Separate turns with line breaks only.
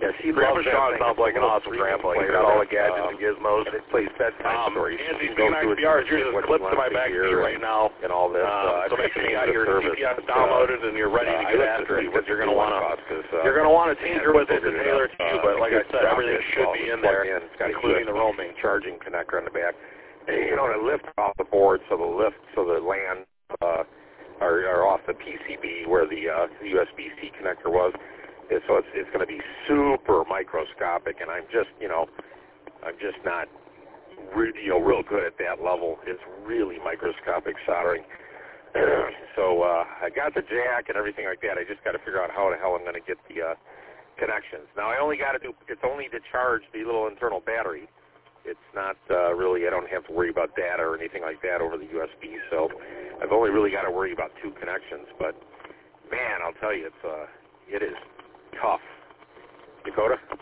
Yeah, she
Grandpa
loves that
Sean
thing.
sounds like an awesome grandpa. He's got all the gadgets and gizmos.
And it plays bedtime stories.
Angie, speaking of XBRs, here's a clip to my back seat right now.
And all this.
So make sure you got your CPS downloaded and you're ready to get after it because you're going to want to tinker with it to tailor it to you. But like I said, everything should be in there, including the roaming.
Charging connector on the back. And, you know, to lift off the board so the LAN are off the PCB where the USB-C connector was. So it's going to be super microscopic, and I'm just not real good at that level. It's really microscopic soldering. So I got the jack and everything like that. I just got to figure out how the hell I'm going to get the connections. Now I only got to do it's only to charge the little internal battery. It's not really. I don't have to worry about data or anything like that over the USB. So I've only really got to worry about 2 connections. But man, I'll tell you, it is tough. Dakota?